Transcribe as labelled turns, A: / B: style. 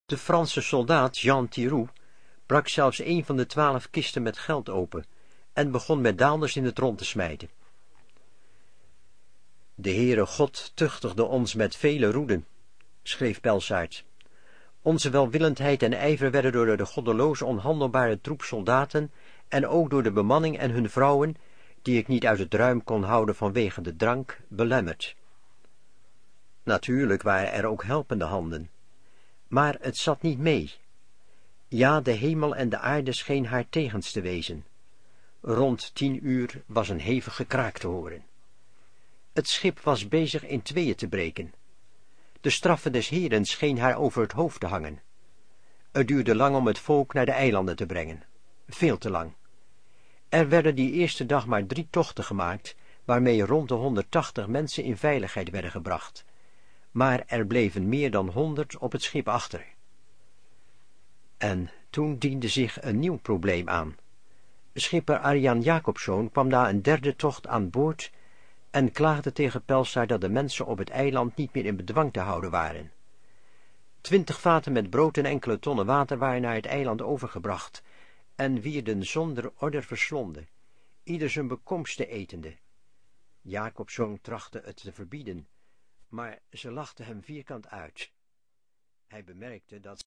A: De Franse soldaat Jean Thiroux brak zelfs een van de 12 kisten met geld open en begon met daalders in het rond te smijten. De Heere God tuchtigde ons met vele roeden, schreef Pelsart. Onze welwillendheid en ijver werden door de goddeloze onhandelbare troep soldaten en ook door de bemanning en hun vrouwen, die ik niet uit het ruim kon houden vanwege de drank, belemmerd. Natuurlijk waren er ook helpende handen, maar het zat niet mee. Ja, de hemel en de aarde scheen haar tegens te wezen. Rond 10 uur was een hevig gekraak te horen. Het schip was bezig in tweeën te breken. De straffe des Heeren scheen haar over het hoofd te hangen. Het duurde lang om het volk naar de eilanden te brengen. Veel te lang. Er werden die eerste dag maar 3 tochten gemaakt, waarmee rond de 180 mensen in veiligheid werden gebracht. Maar er bleven meer dan 100 op het schip achter. En toen diende zich een nieuw probleem aan. Schipper Arjan Jacobzoon kwam na een 3e tocht aan boord en klaagde tegen Pelsart dat de mensen op het eiland niet meer in bedwang te houden waren. 20 vaten met brood en enkele tonnen water waren naar het eiland overgebracht en wierden zonder order verslonden, ieder zijn bekomste etende. Jacobzoon trachtte het te verbieden, maar ze lachten hem vierkant uit. Hij bemerkte dat